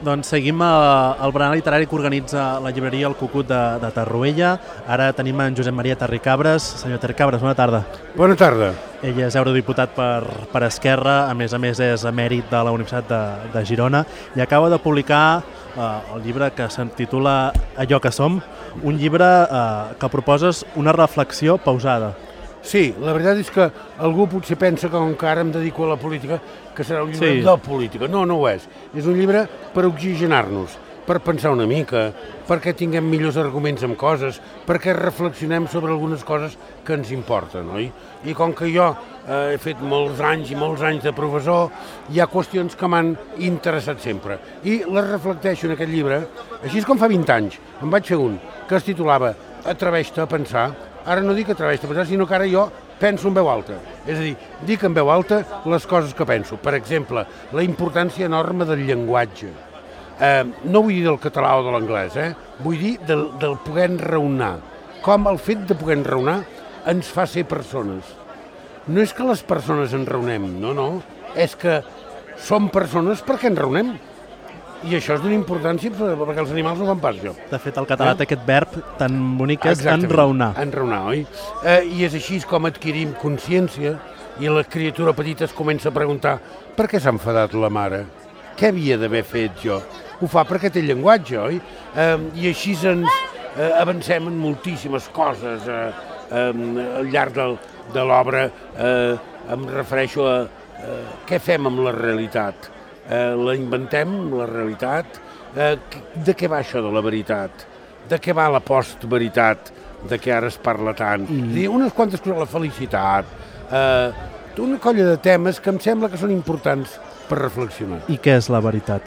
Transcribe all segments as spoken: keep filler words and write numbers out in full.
Doncs seguim el berenar literari que organitza la llibreria El Cucut de, de Torroella. Ara tenim en Josep Maria Terricabres. Senyor Terricabres, bona tarda. Bona tarda. Ell és eurodiputat per, per Esquerra, a més a més és emèrit de la Universitat de, de Girona i acaba de publicar eh, el llibre que s'intitula Allò que som, un llibre eh, que proposes una reflexió pausada. Sí, la veritat és que algú potser pensa que encara em dedico a la política, que serà un llibre sí. de política. No, no ho és. És un llibre per oxigenar-nos, per pensar una mica, perquè tinguem millors arguments amb coses, perquè reflexionem sobre algunes coses que ens importen, oi? I com que jo eh, he fet molts anys i molts anys de professor, hi ha qüestions que m'han interessat sempre. I les reflecteixo en aquest llibre, així com fa vint anys. En vaig fer un que es titulava Atreveix-te a pensar. Ara no dic atreveix-te a pensar, sinó que ara jo penso en veu alta. És a dir, dic en veu alta les coses que penso. Per exemple, la importància enorme del llenguatge. Eh, no vull dir del català o de l'anglès, eh? Vull dir del, del poder enraonar. Com el fet de poder enraonar ens fa ser persones. No és que les persones enraonem, no, no. És que som persones perquè enraonem. I això és d'una importància perquè els animals no fan pas, això. De fet, el català té eh? aquest verb tan bonic que és enraonar. Enraonar, oi? Eh, I és així com adquirim consciència i la criatura petita es comença a preguntar per què s'ha enfadat la mare? Què havia d'haver fet jo? Ho fa perquè té llenguatge, oi? Eh, I així ens eh, avancem en moltíssimes coses eh, eh, al llarg del, de l'obra. Eh, em refereixo a eh, què fem amb la realitat. Eh, la inventem, la realitat, eh, de què va això de la veritat, de què va la post-veritat, de què ara es parla tant, mm. dir, unes quantes coses, la felicitat, eh, una colla de temes que em sembla que són importants per reflexionar. I què és la veritat?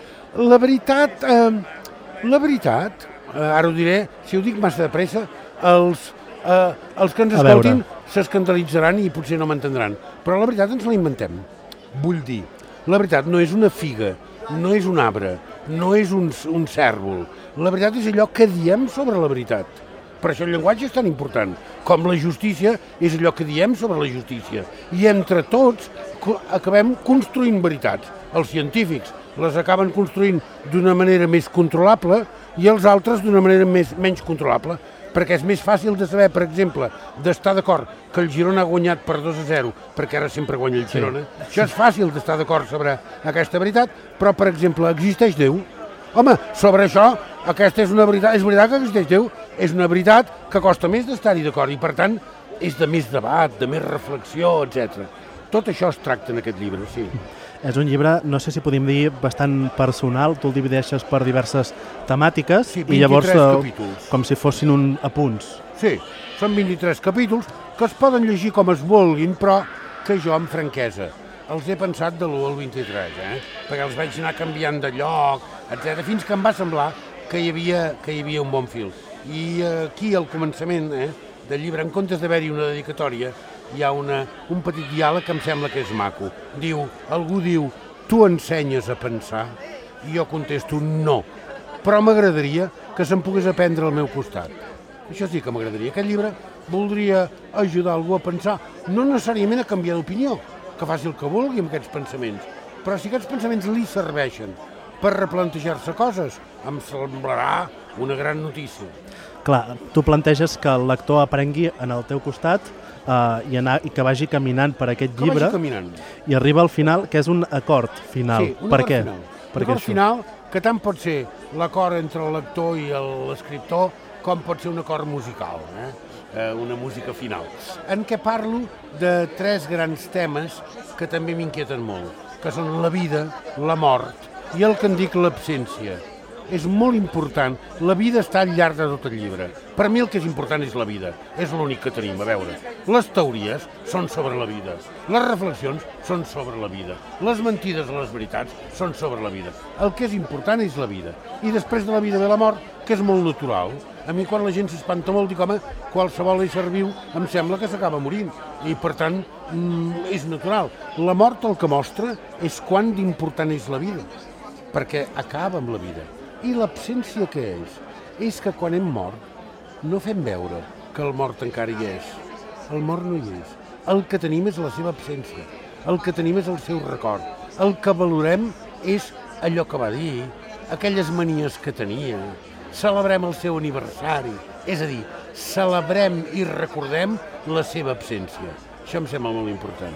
La veritat, eh, la veritat, eh, ara ho diré, si ho dic massa de pressa, els, eh, els que ens escoltin s'escandalitzaran i potser no m'entendran, però la veritat ens la inventem, vull dir. La veritat no és una figa, no és un arbre, no és un, un cèrvol. La veritat és allò que diem sobre la veritat. Per això el llenguatge és tan important, com la justícia és allò que diem sobre la justícia. I entre tots acabem construint veritats. Els científics les acaben construint d'una manera més controlable i els altres d'una manera més, menys controlable. Perquè és més fàcil de saber, per exemple, d'estar d'acord que el Girona ha guanyat per dos a zero, perquè ara sempre guanya el Girona. Sí. Això és fàcil d'estar d'acord sobre aquesta veritat, però, per exemple, existeix Déu? Home, sobre això, aquesta és una veritat, és veritat que existeix Déu, és una veritat que costa més d'estar-hi d'acord i, per tant, és de més debat, de més reflexió, etcètera. Tot això es tracta en aquest llibre, sí. És un llibre, no sé si podem dir, bastant personal, tu el divideixes per diverses temàtiques sí, i llavors capítols. Com si fossin un apunts. Sí, són vint-i-tres capítols que es poden llegir com es vulguin, però que jo amb franquesa els he pensat de l'u al vint-i-tres, eh? Perquè els vaig anar canviant de lloc, etcètera, fins que em va semblar que hi havia, que hi havia un bon fil. I aquí al començament eh, del llibre, en comptes d'haver-hi una dedicatòria, hi ha una, un petit diàleg que em sembla que és maco. Diu, algú diu, tu ensenyes a pensar? I jo contesto, no. Però m'agradaria que se'n pogués aprendre al meu costat. Això sí que m'agradaria. Aquest llibre voldria ajudar algú a pensar, no necessàriament a canviar d'opinió, que faci el que vulgui amb aquests pensaments, però si aquests pensaments li serveixen per replantejar-se coses, em semblarà una gran notícia. Clar, tu planteges que el lector aprengui en el teu costat Uh, i, anar, i que vagi caminant per aquest que llibre i arriba al final, que és un acord final. Sí, un per acord què? final. Per un acord final que tant pot ser l'acord entre el lector i l'escriptor com pot ser un acord musical, eh? Eh, una música final. En què parlo de tres grans temes que també m'inquieten molt, que són la vida, la mort i el que en dic l'absència. És molt important, la vida està al llarg de tot el llibre. Per mi el que és important és la vida, és l'únic que tenim, a veure. Les teories són sobre la vida, les reflexions són sobre la vida, les mentides o les veritats són sobre la vida. El que és important és la vida. I després de la vida ve la mort, que és molt natural. A mi quan la gent s'espanta molt dic, home, qualsevol ésser viu em sembla que s'acaba morint. I per tant, mm, és natural. La mort el que mostra és quant d'important és la vida, perquè acaba amb la vida. I l'absència què és? És que quan hem mort no fem veure que el mort encara hi és. El mort no hi és. El que tenim és la seva absència. El que tenim és el seu record. El que valorem és allò que va dir, aquelles manies que tenia, celebrem el seu aniversari, és a dir, celebrem i recordem la seva absència. Això em sembla molt important.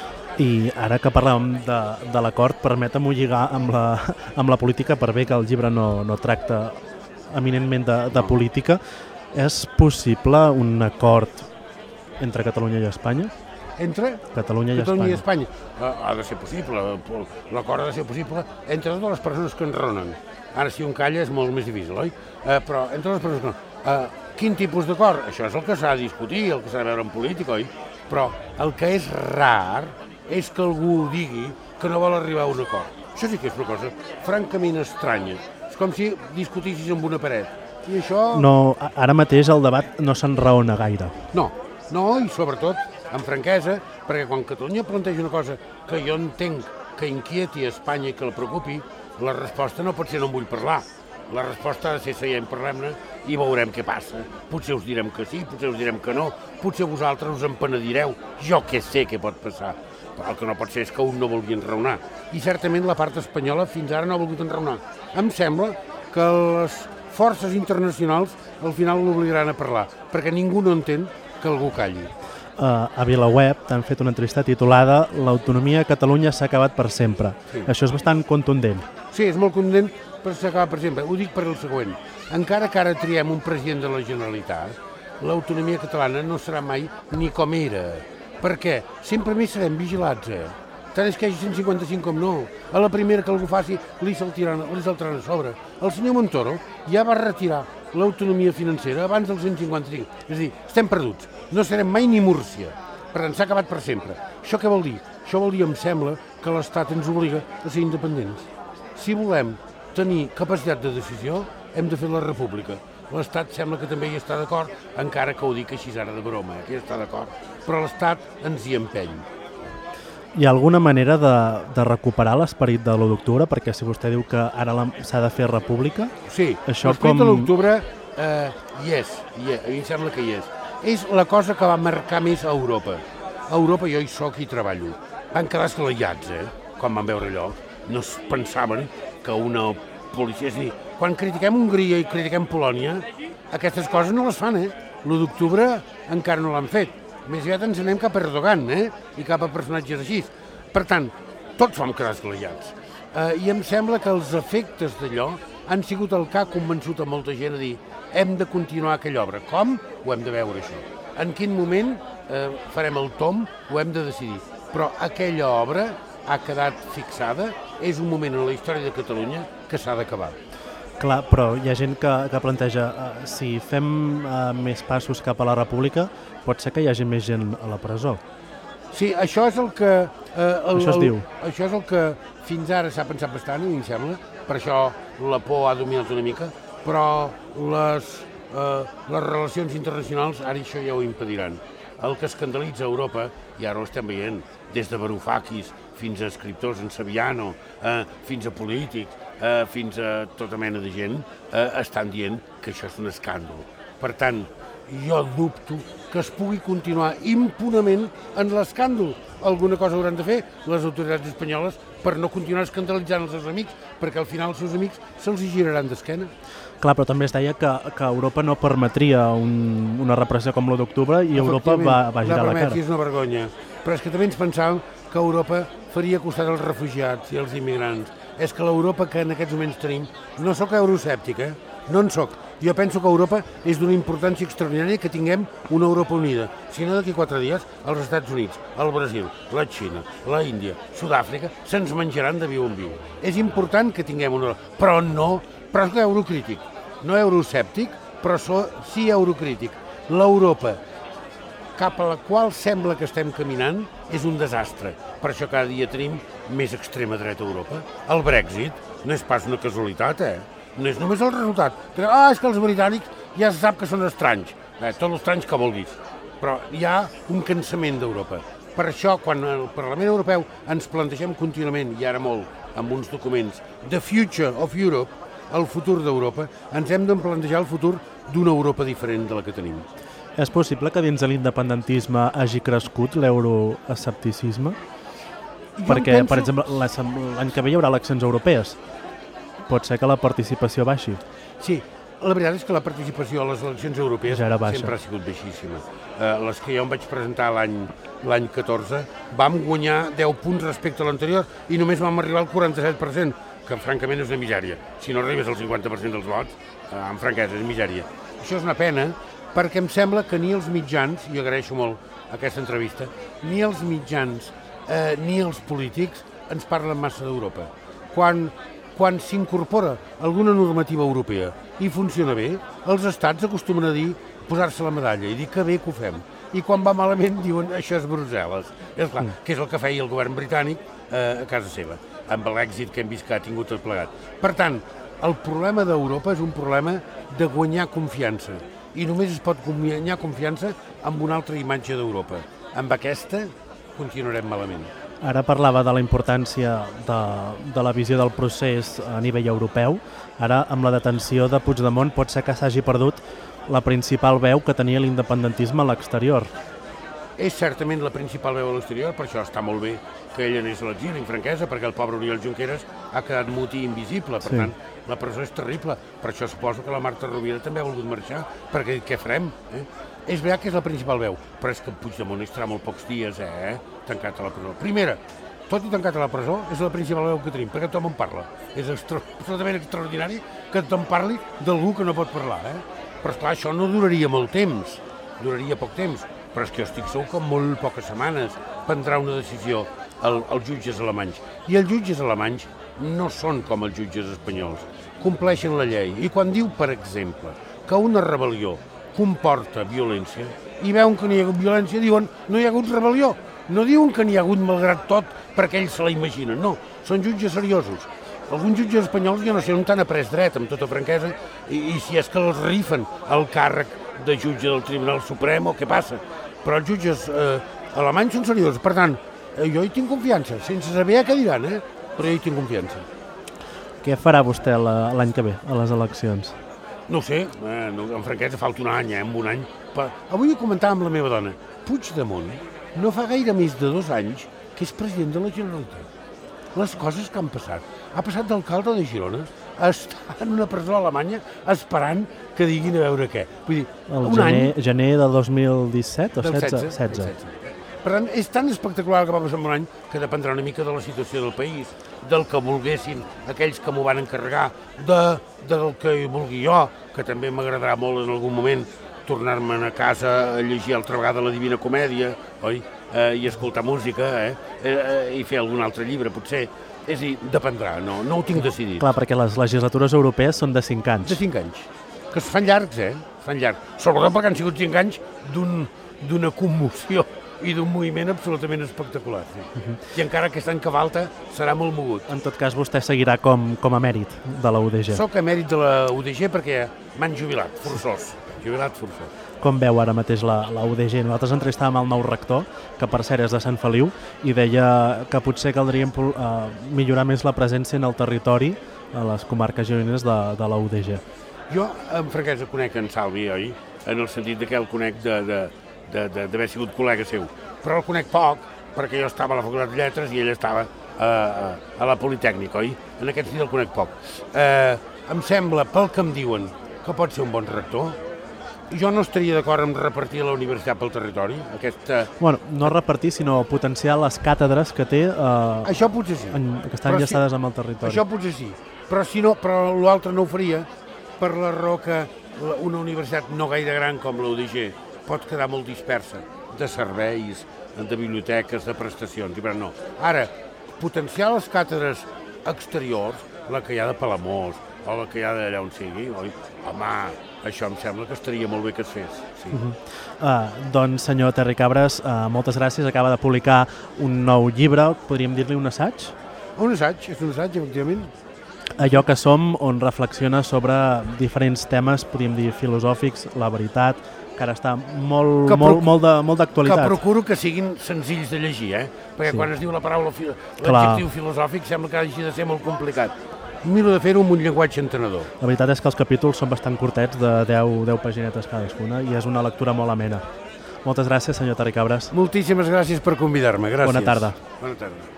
I ara que parlàvem de, de l'acord, permetem-ho lligar amb la, amb la política, per bé que el llibre no, no tracta eminentment de, de política. És possible un acord entre Catalunya i Espanya? Entre Catalunya i Catalunya i Espanya. Espanya. Ha de ser possible, l'acord ha de ser possible entre totes les persones que enronen. Ara, si un calla és molt més difícil, oi? Eh, però entre les persones que enronen. Eh, quin tipus d'acord? Això és el que s'ha de discutir, el que s'ha de veure en política, oi? Però el que és rar és que algú digui que no vol arribar a un acord. Això sí que és una cosa francament estranya. És com si discutissis amb una paret. I això... No, ara mateix el debat no s'enraona gaire. No, no, i sobretot amb franquesa, perquè quan Catalunya planteja una cosa que jo entenc que inquieti a Espanya i que la preocupi, la resposta no pot ser no en vull parlar. La resposta ha de ser seiem, parlem-ne i veurem què passa. Potser us direm que sí, potser us direm que no, potser vosaltres us empenedireu. Jo què sé què pot passar. Però el que no pot ser és que un no vulgui enraonar. I certament la part espanyola fins ara no ha volgut enraonar. Em sembla que les forces internacionals al final l'obligaran a parlar, perquè ningú no entén que algú calli. Uh, a VilaWeb t'han fet una entrevista titulada «L'autonomia a Catalunya s'ha acabat per sempre». Sí. Això és bastant contundent. Sí, és molt contundent, però s'ha acabat per sempre. Ho dic per el següent. Encara que ara triem un president de la Generalitat, l'autonomia catalana no serà mai ni com era. Per què? Sempre més serem vigilats, eh? Tant és que hi hagi cent cinquanta-cinc com no. A la primera que algú faci, li saltaran, li saltaran a sobre. El senyor Montoro ja va retirar l'autonomia financera abans del cent cinquanta-cinc. És a dir, estem perduts. No serem mai ni Múrcia. Per tant, s'ha acabat per sempre. Això què vol dir? Això vol dir, em sembla, que l'Estat ens obliga a ser independents. Si volem tenir capacitat de decisió, hem de fer la república. L'Estat sembla que també hi està d'acord, encara que ho dic així ara de broma, eh, que hi està d'acord. Però l'Estat ens hi empeny. Hi ha alguna manera de, de recuperar l'esperit de l'u d'octubre? Perquè si vostè diu que ara s'ha de fer república... Sí, l'esperit com... de l'u d'octubre eh, hi és, hi és, a mi em sembla que hi és. És la cosa que va marcar més a Europa. A Europa jo hi soc i treballo. Van quedar esglaiats, eh? Quan van veure allò. No es pensaven que una policia... És a dir, quan critiquem Hongria i critiquem Polònia, aquestes coses no les fan, eh? L'u d'octubre encara no l'han fet. Més aviat ens anem cap a Erdogan, eh? I cap a personatges així. Per tant, tots vam quedar esglaiats. Eh, I em sembla que els efectes d'allò han sigut el que ha convençut a molta gent a dir hem de continuar aquella obra. Com? Ho hem de veure, això. En quin moment eh, farem el tom? Ho hem de decidir. Però aquella obra ha quedat fixada, és un moment en la història de Catalunya que s'ha d'acabar. Clar, però hi ha gent que, que planteja uh, si fem uh, més passos cap a la república, pot ser que hi hagi més gent a la presó. Sí, això és el que... Eh, el, això es el, diu. Això és el que fins ara s'ha pensat bastant, a mi em sembla, per això la por ha dominat una mica, però les, eh, les relacions internacionals ara això ja ho impediran. El que escandalitza a Europa, i ara ho estem veient, des de Varoufakis fins a escriptors en Saviano, eh, fins a polítics, eh, fins a tota mena de gent, eh, estan dient que això és un escàndol. Per tant, jo dubto que es pugui continuar impunament en l'escàndol. Alguna cosa hauran de fer les autoritats espanyoles per no continuar escandalitzant els seus amics, perquè al final els seus amics se'ls hi giraran d'esquena. Clar, però també es deia que, que Europa no permetria un, una repressió com l'u d'octubre i Europa va, va girar la cara. És una vergonya. Però és que també ens pensàvem que Europa faria costat als refugiats i als immigrants. És que l'Europa que en aquests moments tenim, no sóc euroscèptic, eh? No en sóc. Jo penso que Europa és d'una importància extraordinària que tinguem una Europa unida. Si no, d'aquí quatre dies, els Estats Units, el Brasil, la Xina, la Índia, Sud-àfrica, se'ns menjaran de viu en viu. És important que tinguem una Europa, però no, però és eurocrític. No euroscèptic, però sí eurocrític. L'Europa cap a la qual sembla que estem caminant és un desastre. Per això cada dia tenim més extrema dreta a Europa. El Brexit no és pas una casualitat, eh? No és només el resultat. Ah, és que els britànics ja se sap que són estranys. Eh, tots els estranys que vulguis. Però hi ha un cansament d'Europa. Per això, quan el Parlament Europeu ens plantegem contínuament, i ara molt, amb uns documents, The Future of Europe, el futur d'Europa, ens hem de plantejar el futur d'una Europa diferent de la que tenim. És possible que dins de l'independentisme hagi crescut l'euroescepticisme? perquè, penso... per exemple, l'any que ve hi haurà eleccions europees. Pot ser que la participació baixi. Sí, la veritat és que la participació a les eleccions europees ja sempre ha sigut baixíssima. Eh, les que jo em vaig presentar l'any catorze vam guanyar deu punts respecte a l'anterior i només vam arribar al quaranta-set per cent, que francament és una misèria. Si no arribes al cinquanta per cent dels vots, eh, amb franquesa, és misèria. Això és una pena perquè em sembla que ni els mitjans, i agraeixo molt aquesta entrevista, ni els mitjans eh, ni els polítics ens parlen massa d'Europa. Quan Quan s'incorpora alguna normativa europea i funciona bé, els estats acostumen a dir, posar-se la medalla i dir que bé que ho fem. I quan va malament diuen això és Brussel·les. És clar, que és el que feia el govern britànic eh, a casa seva, amb l'èxit que hem vist que ha tingut tot plegat. Per tant, el problema d'Europa és un problema de guanyar confiança. I només es pot guanyar confiança amb una altra imatge d'Europa. Amb aquesta continuarem malament. Ara parlava de la importància de, de la visió del procés a nivell europeu. Ara, amb la detenció de Puigdemont, pot ser que s'hagi perdut la principal veu que tenia l'independentisme a l'exterior. És certament la principal veu a l'exterior, per això està molt bé que ell anés a l'exili, amb franquesa, perquè el pobre Oriol Junqueras ha quedat mut i invisible. Per sí. tant, la presó és terrible. Per això suposo que la Marta Rovira també ha volgut marxar, perquè què farem? Eh? És veritat que és la principal veu, però és que Puigdemont estarà molt pocs dies, eh? tancat a la presó. Primera, tot i tancat a la presó, és la principal veu que tenim, perquè tothom en parla. És extra... absolutament extraordinari que tothom parli d'algú que no pot parlar. Eh? Però esclar, això no duraria molt temps, duraria poc temps, però és que jo estic segur que en molt poques setmanes prendrà una decisió el, els jutges alemanys. I els jutges alemanys no són com els jutges espanyols, compleixen la llei. I quan diu, per exemple, que una rebel·lió comporta violència, i veuen que no hi ha hagut violència, diuen no hi ha hagut rebel·lió. No diuen que n'hi ha hagut malgrat tot perquè ells se la imaginen, no. Són jutges seriosos. Alguns jutges espanyols jo no sé on han après dret, amb tota franquesa, i, i si és que els rifen el càrrec de jutge del Tribunal Suprem o què passa. Però els jutges eh, alemanys són seriosos. Per tant, eh, jo hi tinc confiança, sense saber què diran, eh? però jo hi tinc confiança. Què farà vostè l'any que ve, a les eleccions? No ho sé, eh, no, en franquesa falta un any, eh, en un any. Però avui ho comentava amb la meva dona. Puigdemont no fa gaire més de dos anys que és president de la Generalitat. Les coses que han passat. Ha passat d'alcalde de Girona a estar en una presó a Alemanya esperant que diguin a veure què. Vull dir, el un gener, any... gener de dos mil disset o del setze? setze. setze. Per tant, és tan espectacular el que va passar en un any que dependrà una mica de la situació del país, del que volguessin aquells que m'ho van encarregar, de, del que vulgui jo, que també m'agradarà molt en algun moment tornar-me'n a casa a llegir altra vegada la Divina Comèdia, oi? Eh, i escoltar música, eh? Eh, i fer algun altre llibre, potser. És a dir, dependrà, no, no ho tinc decidit. Clar, perquè les legislatures europees són de cinc anys. De cinc anys, que es fan llargs, eh? Es fan llargs. Sobretot perquè han sigut cinc anys d'una commoció i d'un moviment absolutament espectacular. Sí. Uh-huh. I encara aquest any que falta serà molt mogut. En tot cas, vostè seguirà com, com a mèrit de la U D G. Soc a mèrit de la U D G perquè m'han jubilat, forçós. Jubilat forçós. Com veu ara mateix la, la U D G? Nosaltres entrevistàvem el nou rector, que per cert és de Sant Feliu, i deia que potser caldria uh, millorar més la presència en el territori a les comarques gironines de, de la U D G. Jo, en franquesa, conec en Salvi, oi? En el sentit que el conec de... de d'haver sigut col·lega seu, però el conec poc perquè jo estava a la Facultat de Lletres i ell estava a, a, a la Politècnica, oi? En aquest sentit el conec poc. Eh, em sembla, pel que em diuen, que pot ser un bon rector. Jo no estaria d'acord amb repartir la universitat pel territori. Aquesta... Bueno, no repartir, sinó potenciar les càtedres que té eh, això potser sí. en, que estan enllaçades si, amb el territori. Això potser sí, però si no, però l'altre no ho faria per la raó que una universitat no gaire gran com la U D G pot quedar molt dispersa de serveis, de biblioteques, de prestacions, i per no. Ara, potenciar les càtedres exteriors, la que hi ha de Palamós, o la que hi ha d'allà on sigui, oi? Home, això em sembla que estaria molt bé que es fes. Sí. Uh-huh. uh, doncs, senyor Terry Cabres, uh, moltes gràcies. Acaba de publicar un nou llibre, podríem dir-li un assaig? Un assaig, és un assaig, efectivament. Allò que som, on reflexiona sobre diferents temes, podríem dir filosòfics, la veritat, que ara està molt, molt, molt, de, molt d'actualitat. Que procuro que siguin senzills de llegir, eh? Perquè sí. Quan es diu la paraula, l'adjectiu filosòfic, sembla que hagi de ser molt complicat. Miro de fer-ho amb un llenguatge entenedor. La veritat és que els capítols són bastant curtets, de deu paginetes cadascuna, i és una lectura molt amena. Moltes gràcies, senyor Terry Cabres. Moltíssimes gràcies per convidar-me. Gràcies. Bona tarda. Bona tarda.